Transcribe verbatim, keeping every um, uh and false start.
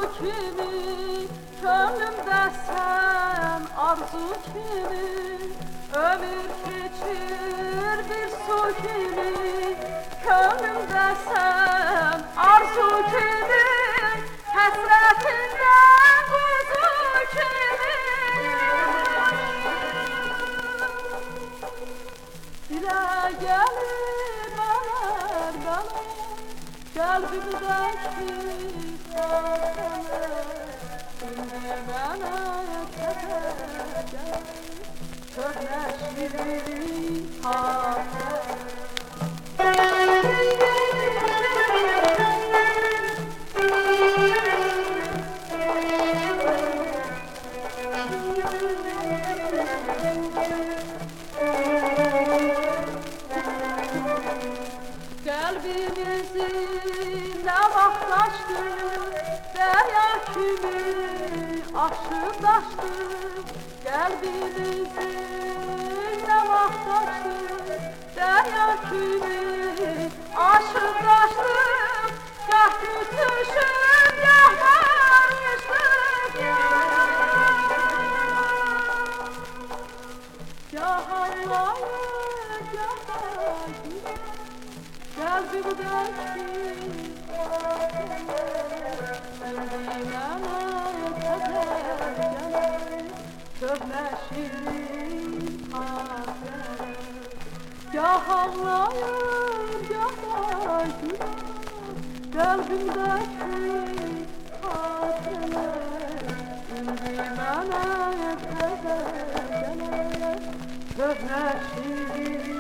kimi, könlümde sen arzu kimi, ömür geçir bir su kimi, könlümde sen arzu kimi, hasretinden kuzu kimi. Dile gelip alar bana kalbimdeki tatını, şimdi bana yeter köhne şirin hatır. Kalbimizin ne vaxt açtı, derya kimi aşıp taştı. Kalbimizin ne vaxt açtı, derya kimi aşıp taştı. Gah tutuşup, gah barıştık, gah ağlayıp, gah ağlayıp. Kalbimdeki tatını, şimdi bana yeter köhne şirin hatır. Gah ağlayır, gah da güler, kalbimdeki tatını, şimdi bana yeter köhne şirin.